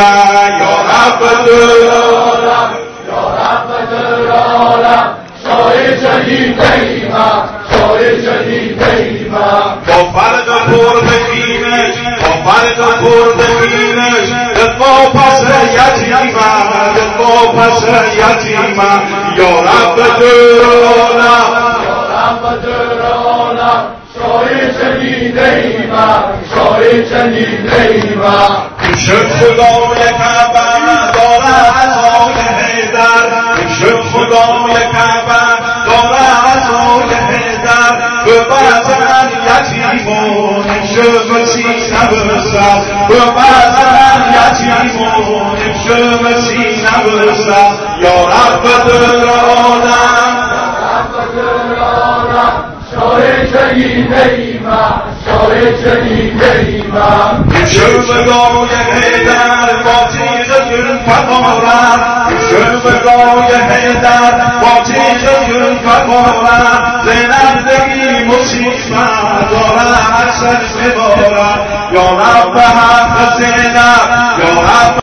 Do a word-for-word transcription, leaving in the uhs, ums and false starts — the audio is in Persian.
یا رب العالم یا رب العالم شاه جلیل ایمن شاه جلیل ایمن با فرق پردکینش با فرق پردکینش دفاع پس یتیمن دفاع پس یتیمن یا رب العالم یا رب العالم شاه جلیل ایمن شاه جلیل ایمن شد خدای کعبه داره عطای حیدر شد خدای کعبه داره عطای حیدر به بعضن یتیمون شد سینه برسد به بعضن یتیمون شد سینه برسد یا رب العالم شاه جلیل ایمن شاه جلیل ایمن شد خدای حیدر با تیغ ذوالفقارم شد خدای حیدر با تیغ ذوالفقارم زینب دمی مصیبت دارم عکسش ببارم یا رب حق زینب یا رب